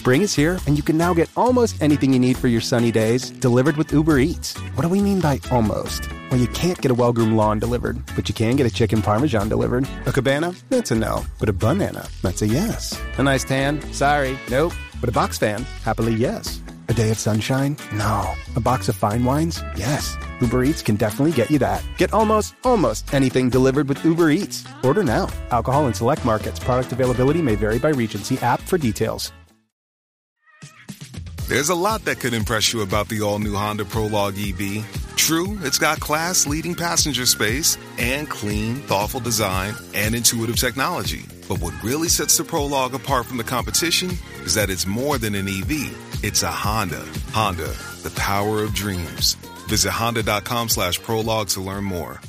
Spring is here, and you can now get almost anything you need for your sunny days delivered with Uber Eats. What do we mean by almost? Well, you can't get a well-groomed lawn delivered, but you can get a chicken parmesan delivered. A cabana? That's a no. But a banana? That's a yes. A nice tan? Sorry, nope. But a box fan? Happily, yes. A day of sunshine? No. A box of fine wines? Yes. Uber Eats can definitely get you that. Get almost anything delivered with Uber Eats. Order now. Alcohol in select markets. Product availability may vary by region. See app for details. There's a lot that could impress you about the all-new Honda Prologue EV. True, it's got class-leading passenger space and clean, thoughtful design and intuitive technology. But what really sets the Prologue apart from the competition is that it's more than an EV. It's a Honda. Honda, the power of dreams. Visit honda.com/prologue to learn more.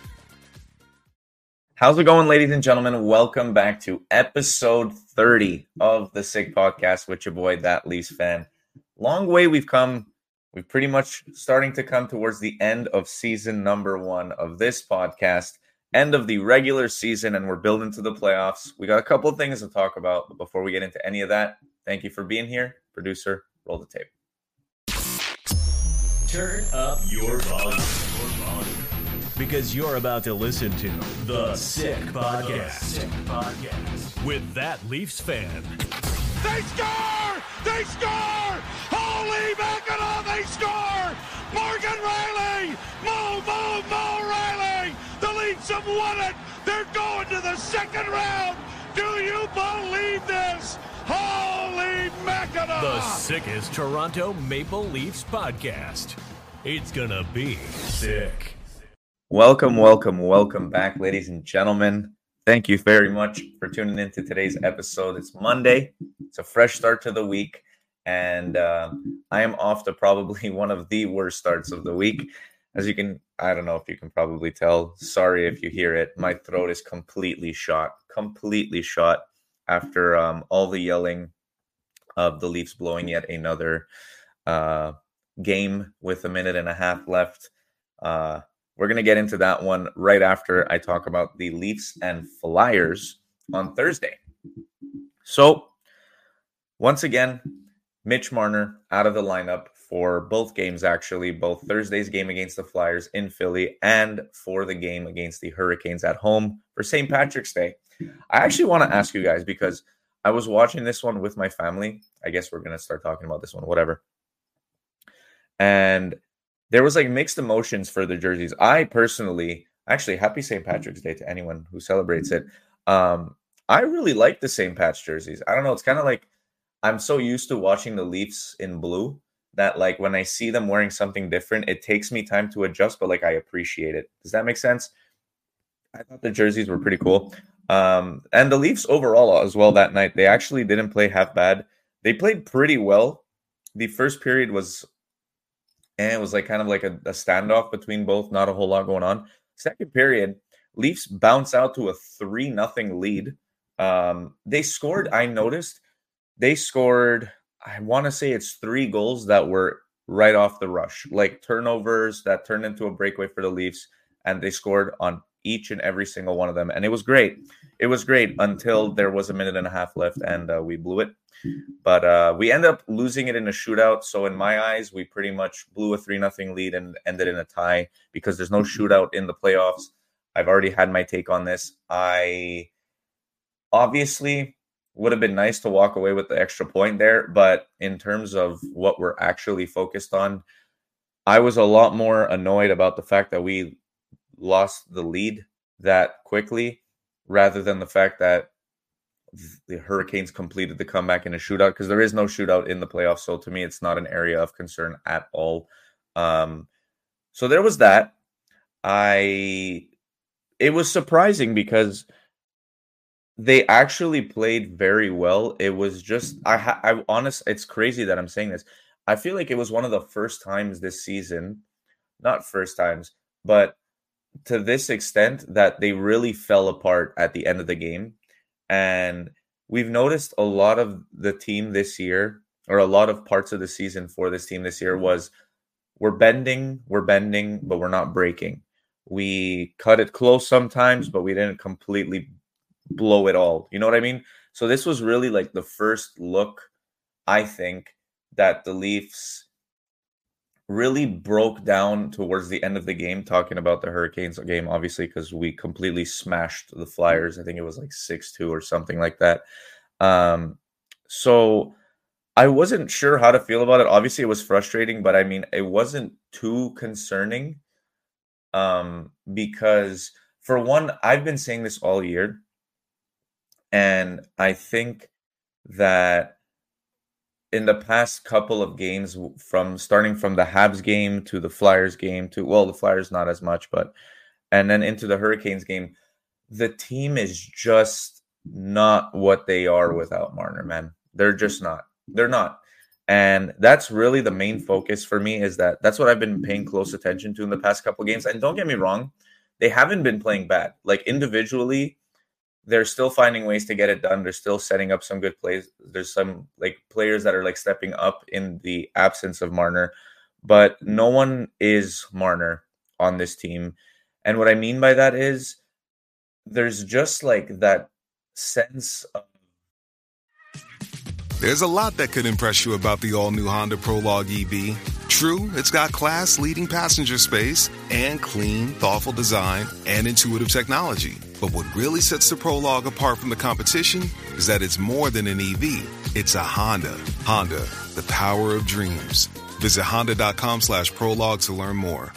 How's it going, ladies and gentlemen? Welcome back to episode 30 of the Sick Podcast with your boy, That Leafs Fan. Long way we've come. We're pretty much starting to come towards the end of season number 1 of this podcast, end of the regular season, and we're building to the playoffs. We got a couple of things to talk about, but before we get into any of that, thank you for being here. Producer, roll the tape. Turn up your volume. Because you're about to listen to the Sick Podcast. With That Leafs Fan. They score! They score! Holy Mackinac, they score! Morgan Riley! Mo Riley! The Leafs have won it! They're going to the second round! Do you believe this? Holy Mackinac! The sickest Toronto Maple Leafs podcast. It's gonna be sick. Welcome back, ladies and gentlemen. Thank you very much for tuning in to today's episode. It's Monday. It's a fresh start to the week, and I am off to probably one of the worst starts of the week. As you can, I don't know if you can probably tell. Sorry if you hear it. My throat is completely shot after all the yelling of the Leafs blowing yet another game with a minute and a half left. We're going to get into that one right after I talk about the Leafs and Flyers on Thursday. So, once again, Mitch Marner out of the lineup for both games, actually, both Thursday's game against the Flyers in Philly and for the game against the Hurricanes at home for St. Patrick's Day. I actually want to ask you guys, because I was watching this one with my family. I guess we're going to start talking about this one, whatever. And there was like mixed emotions for the jerseys. I personally, actually, happy St. Patrick's Day to anyone who celebrates it. I really like the St. Pat's jerseys. I don't know. It's kind of like I'm so used to watching the Leafs in blue that like when I see them wearing something different, it takes me time to adjust, but like I appreciate it. Does that make sense? I thought the jerseys were pretty cool. And the Leafs overall as well that night, they actually didn't play half bad. They played pretty well. The first period was... and it was like kind of like a standoff between both, not a whole lot going on. Second period, Leafs bounce out to a 3-0 lead. They scored, I noticed, I want to say it's 3 goals that were right off the rush, like turnovers that turned into a breakaway for the Leafs, and they scored on each and every single one of them. And it was great. It was great until there was a minute and a half left, and we blew it. But we ended up losing it in a shootout. So in my eyes, we pretty much blew a 3-0 lead and ended in a tie because there's no shootout in the playoffs. I've already had my take on this. I obviously would have been nice to walk away with the extra point there. But in terms of what we're actually focused on, I was a lot more annoyed about the fact that we lost the lead that quickly rather than the fact that the Hurricanes completed the comeback in a shootout, because there is no shootout in the playoffs. So to me, it's not an area of concern at all. So there was that. It was surprising because they actually played very well. It was just, it's crazy that I'm saying this. I feel like it was one of the first times this season, not first times, but to this extent that they really fell apart at the end of the game. And we've noticed a lot of the team this year, or a lot of parts of the season for this team this year, was we're bending, but we're not breaking. We cut it close sometimes, but we didn't completely blow it all. You know what I mean? So this was really like the first look I think that the Leafs really broke down towards the end of the game, talking about the Hurricanes game, obviously, because we completely smashed the Flyers. I think it was like 6-2 or something like that. So I wasn't sure how to feel about it. Obviously, it was frustrating, but I mean, it wasn't too concerning because, for one, I've been saying this all year, and I think that in the past couple of games, from starting from the Habs game to the Flyers game to, well, the Flyers not as much, but and then into the Hurricanes game, the team is just not what they are without Marner, man. They're just not. They're not. And that's really the main focus for me, is that's what I've been paying close attention to in the past couple of games. And don't get me wrong, they haven't been playing bad. Like, individually, they're still finding ways to get it done. They're still setting up some good plays. There's some like players that are like stepping up in the absence of Marner, but no one is Marner on this team. And what I mean by that is there's just like that sense of... There's a lot that could impress you about the all-new Honda Prologue EV. True, it's got class-leading passenger space and clean, thoughtful design and intuitive technology. But what really sets the Prologue apart from the competition is that it's more than an EV. It's a Honda. Honda, the power of dreams. Visit honda.com/prologue to learn more.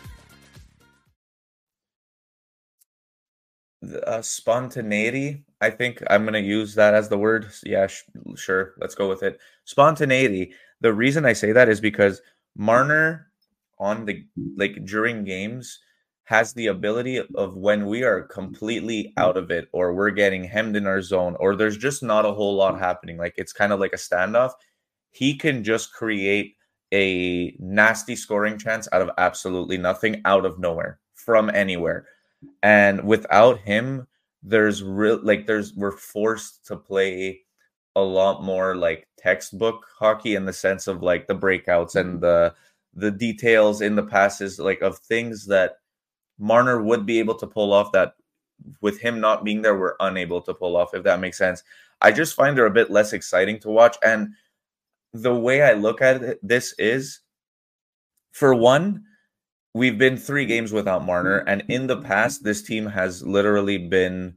Spontaneity, I think I'm going to use that as the word. Yeah, sure. Let's go with it. Spontaneity. The reason I say that is because Marner during games has the ability of, when we are completely out of it, or we're getting hemmed in our zone, or there's just not a whole lot happening, like it's kind of like a standoff, he can just create a nasty scoring chance out of absolutely nothing, out of nowhere, from anywhere. And without him, we're forced to play a lot more like textbook hockey, in the sense of like the breakouts and the details in the passes, like of things that Marner would be able to pull off that with him not being there, we're unable to pull off, if that makes sense. I just find her a bit less exciting to watch. And the way I look at this is, for one, we've been 3 games without Marner, and in the past, this team has literally been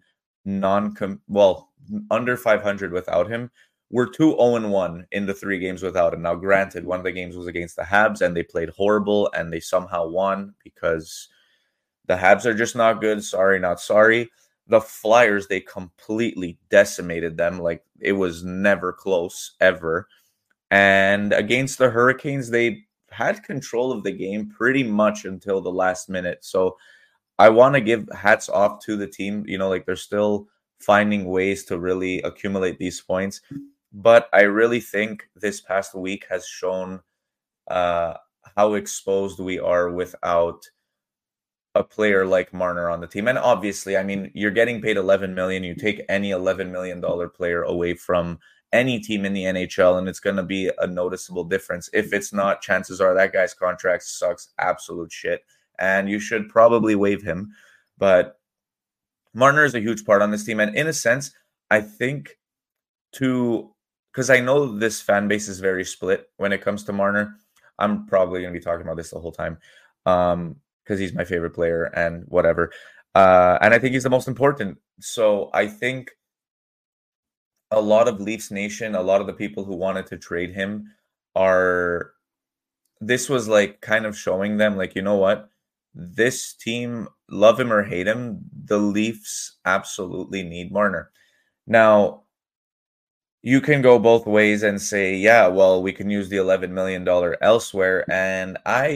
under 500 without him. We're 2-0-1 in the 3 games without him. Now, granted, one of the games was against the Habs, and they played horrible, and they somehow won because the Habs are just not good. Sorry, not sorry. The Flyers, they completely decimated them. Like, it was never close, ever. And against the Hurricanes, they had control of the game pretty much until the last minute. So I want to give hats off to the team. Like, they're still finding ways to really accumulate these points. But I really think this past week has shown how exposed we are without a player like Marner on the team. And obviously, I mean, you're getting paid $11 million. You take any $11 million player away from any team in the NHL, and it's going to be a noticeable difference. If it's not, chances are that guy's contract sucks absolute shit, and you should probably waive him. But Marner is a huge part on this team. And in a sense, I think because I know this fan base is very split when it comes to Marner. I'm probably going to be talking about this the whole time because he's my favorite player and whatever. And I think he's the most important. So I think a lot of Leafs Nation, a lot of the people who wanted to trade him this was like kind of showing them, like, you know what? This team, love him or hate him, the Leafs absolutely need Marner. Now, you can go both ways and say, yeah, well, we can use the $11 million elsewhere. And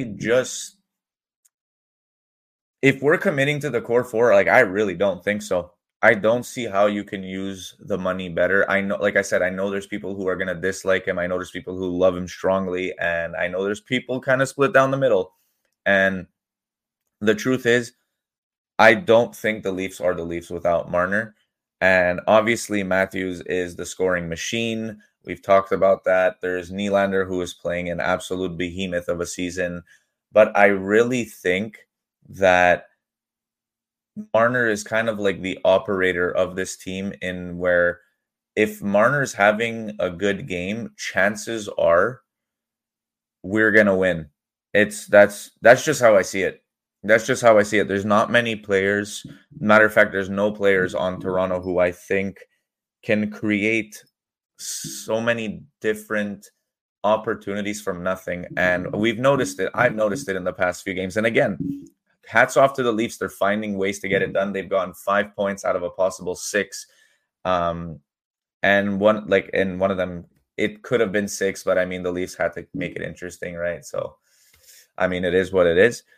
if we're committing to the core 4, like, I really don't think so. I don't see how you can use the money better. I know, like I said, I know there's people who are going to dislike him. I know there's people who love him strongly. And I know there's people kind of split down the middle. And the truth is, I don't think the Leafs are the Leafs without Marner. And obviously, Matthews is the scoring machine. We've talked about that. There's Nylander, who is playing an absolute behemoth of a season. But I really think that Marner is kind of like the operator of this team, in where if Marner's having a good game, chances are we're going to win. That's just how I see it. That's just how I see it. There's not many players. Matter of fact, there's no players on Toronto who I think can create so many different opportunities from nothing. And we've noticed it. I've noticed it in the past few games. And again, hats off to the Leafs. They're finding ways to get it done. They've gotten 5 points out of a possible 6. And one of them, it could have been 6, but I mean, the Leafs had to make it interesting, right? So, I mean, it is what it is.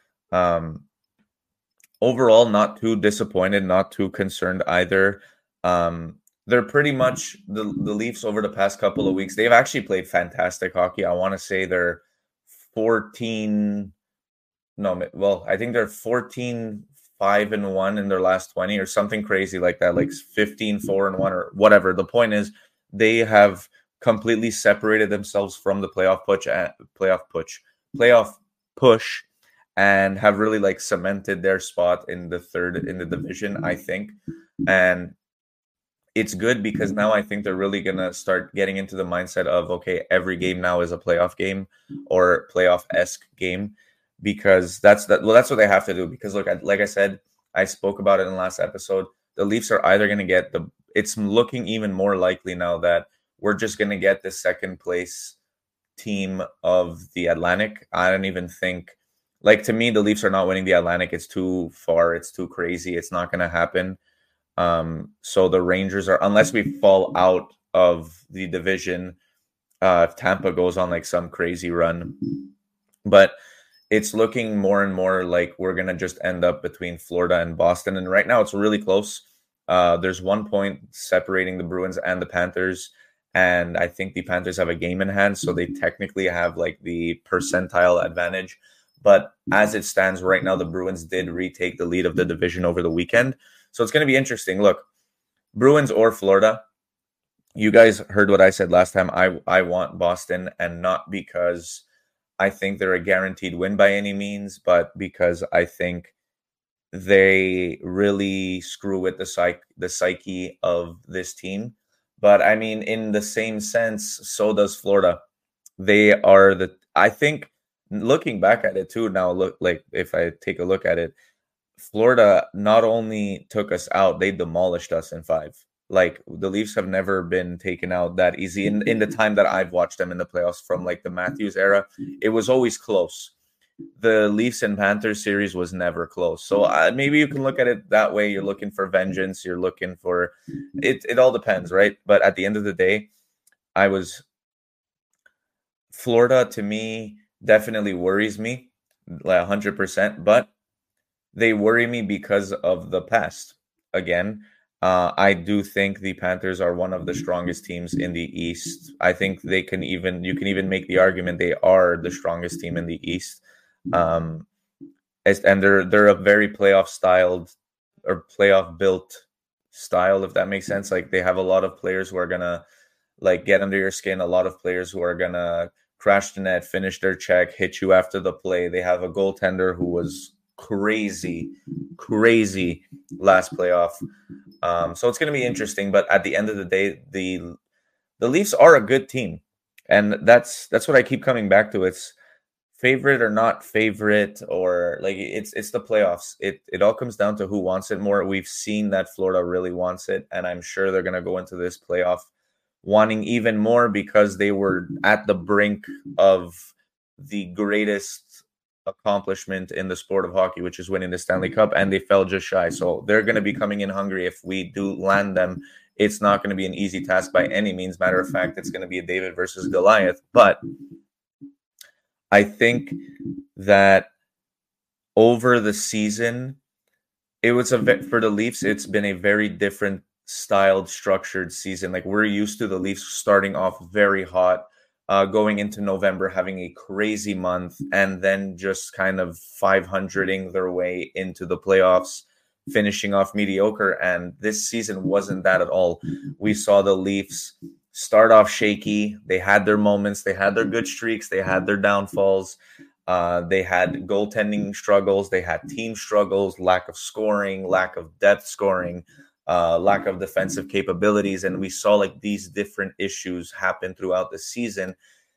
Overall, not too disappointed, not too concerned either. They're pretty much the Leafs over the past couple of weeks. They've actually played fantastic hockey. I want to say they're 14. No, well, I think they're 14-5-1 in their last 20 or something crazy like that, like 15-4-1 or whatever. The point is, they have completely separated themselves from the playoff push, and have really like cemented their spot in the third in the division, I think. And it's good because now I think they're really going to start getting into the mindset of, okay, every game now is a playoff game or playoff-esque game, because that's what they have to do. Because look, like I said, I spoke about it in the last episode. The Leafs are either going to get it's looking even more likely now that we're just going to get the second place team of the Atlantic. I don't even think, like, to me, the Leafs are not winning the Atlantic. It's too far. It's too crazy. It's not going to happen. So the Rangers are, unless we fall out of the division, if Tampa goes on like some crazy run, but it's looking more and more like we're going to just end up between Florida and Boston. And right now it's really close. There's 1 point separating the Bruins and the Panthers. And I think the Panthers have a game in hand, so they technically have like the percentile advantage. But as it stands right now, the Bruins did retake the lead of the division over the weekend. So it's going to be interesting. Look, Bruins or Florida, you guys heard what I said last time. I want Boston, and not because I think they're a guaranteed win by any means, but because I think they really screw with the psyche of this team. But I mean, in the same sense, so does Florida. They are I think, looking back at it too now, look, like if I take a look at it, Florida not only took us out, they demolished us in 5. Like, the Leafs have never been taken out that easy in the time that I've watched them in the playoffs from like the Matthews era. It was always close. The Leafs and Panthers series was never close. So maybe you can look at it that way. You're looking for vengeance. You're looking for it. It all depends, right? But at the end of the day, Florida to me definitely worries me like 100%, but they worry me because of the past. Again, I do think the Panthers are one of the strongest teams in the East. I think you can even make the argument they are the strongest team in the East. And they're a very playoff styled or playoff built style, if that makes sense. Like, they have a lot of players who are gonna like get under your skin, a lot of players who are gonna crash the net, finish their check, hit you after the play. They have a goaltender who was crazy last playoff. So it's going to be interesting. But at the end of the day, the Leafs are a good team, and that's what I keep coming back to. It's favorite or not favorite, or like it's the playoffs. It all comes down to who wants it more. We've seen that Florida really wants it, and I'm sure they're going to go into this playoff wanting even more because they were at the brink of the greatest accomplishment in the sport of hockey, which is winning the Stanley Cup, and they fell just shy. So they're going to be coming in hungry. If we do land them, it's not going to be an easy task by any means. Matter of fact, it's going to be a David versus Goliath. But I think that over the season, it was for the Leafs, it's been a very different styled, structured season. Like, we're used to the Leafs starting off very hot, going into November, having a crazy month, and then just kind of 500ing their way into the playoffs, finishing off mediocre. And this season wasn't that at all. We saw the Leafs start off shaky. They had their moments. They had their good streaks. They had their downfalls. They had goaltending struggles. They had team struggles, lack of scoring, lack of depth scoring. lack of defensive capabilities. And we saw like these different issues happen throughout the season.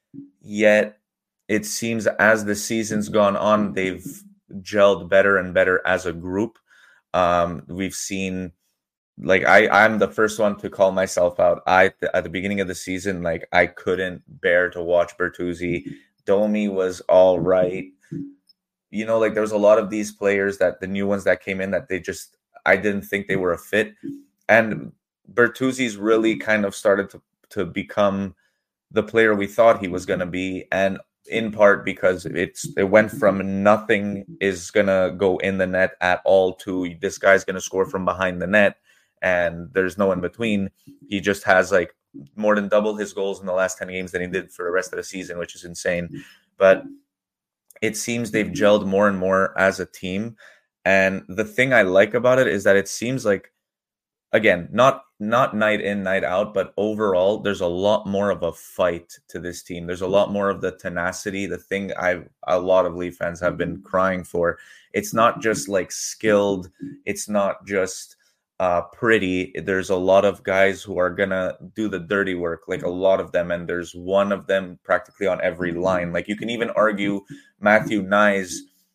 Yet it seems as the season's gone on, they've gelled better and better as a group. We've seen, like, I'm the first one to call myself out. At the beginning of the season, like, I couldn't bear to watch Bertuzzi. Domi was all right. You know, like, there's a lot of these players, that the new ones that came in, that I didn't think they were a fit. And Bertuzzi's really kind of started to become the player we thought he was going to be. And in part because it went from nothing is going to go in the net at all to this guy's going to score from behind the net, and there's no in between. He just has like more than double his goals in the last 10 games than he did for the rest of the season, which is insane. But it seems they've gelled more and more as a team. And the thing I like about it is that it seems like, again, not night in, night out, but overall, there's a lot more of a fight to this team. There's a lot more of the tenacity, the thing a lot of Leaf fans have been crying for. It's not just like skilled. It's not just pretty. There's a lot of guys who are going to do the dirty work, like a lot of them. And there's one of them practically on every line. Like, you can even argue Matthew Knies,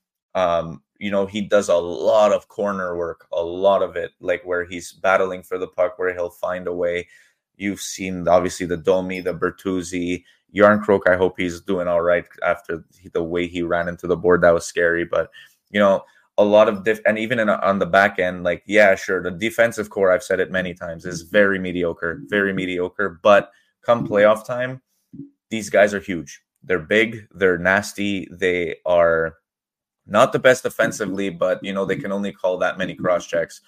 you know, he does a lot of corner work, a lot of it, like where he's battling for the puck, where he'll find a way. You've seen, obviously, the Domi, the Bertuzzi, Järnkrok. I hope he's doing all right after the way he ran into the board. That was scary. But, you know, a lot of and even on the back end, like, yeah, sure, the defensive core, I've said it many times, is very mediocre. But come playoff time, these guys are huge. They're big. They're nasty. They are not the best offensively, but, you know, they can only call that many cross checks.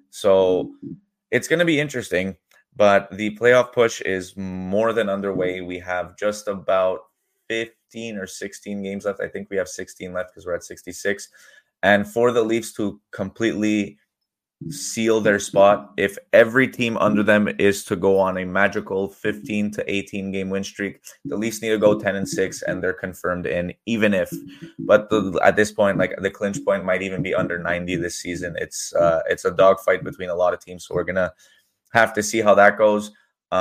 So it's going to be interesting, but the playoff push is more than underway. We have just about 15 or 16 games left. I think we have 16 left because we're at 66. And for the Leafs to completely seal their spot, if every team under them is to go on a magical 15 to 18 game win streak, the Leafs need to go 10-6 and they're confirmed in, even if, but at this point, like, the clinch point might even be under 90 this season. It's a dogfight between a lot of teams. So we're going to have to see how that goes.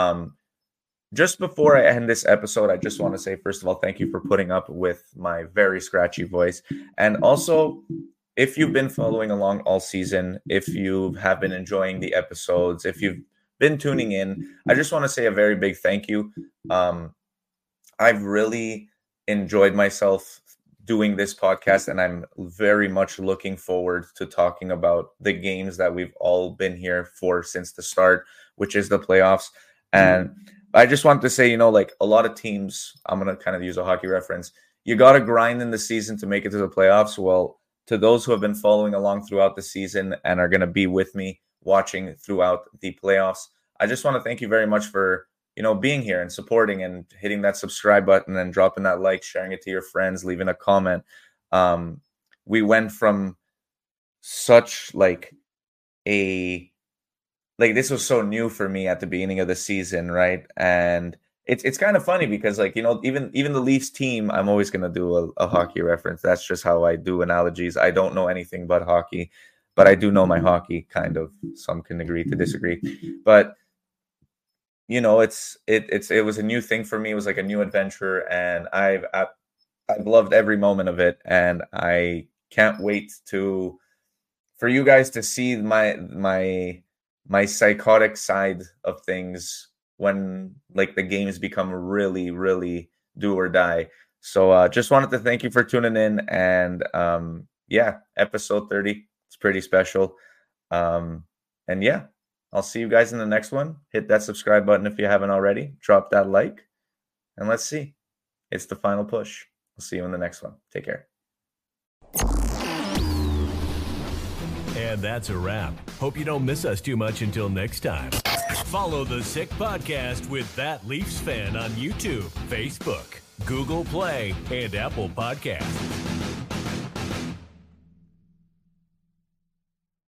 Just before I end this episode, I just want to say, first of all, thank you for putting up with my very scratchy voice. And also, if you've been following along all season, if you have been enjoying the episodes, if you've been tuning in, I just want to say a very big thank you. I've really enjoyed myself doing this podcast, and I'm very much looking forward to talking about the games that we've all been here for since the start, which is the playoffs. And I just want to say, you know, like, a lot of teams, I'm going to kind of use a hockey reference, you got to grind in the season to make it to the playoffs. Well, to those who have been following along throughout the season and are going to be with me watching throughout the playoffs, I just want to thank you very much for, you know, being here and supporting and hitting that subscribe button and dropping that like, sharing it to your friends, leaving a comment. We went from such like this was so new for me at the beginning of the season, right? And it's kind of funny because, like, you know, even the Leafs team, I'm always going to do a hockey reference. That's just how I do analogies. I don't know anything but hockey, but I do know my hockey, kind of. Some can agree to disagree. But, you know, it was a new thing for me. It was like a new adventure, and I've loved every moment of it. And I can't wait for you guys to see my psychotic side of things when, like, the games become really, really do or die. So just wanted to thank you for tuning in. And yeah, episode 30, it's pretty special. And yeah, I'll see you guys in the next one. Hit that subscribe button if you haven't already. Drop that like. And let's see. It's the final push. We'll see you in the next one. Take care. And that's a wrap. Hope you don't miss us too much until next time. Follow the Sick Podcast with That Leafs Fan on YouTube, Facebook, Google Play, and Apple Podcasts.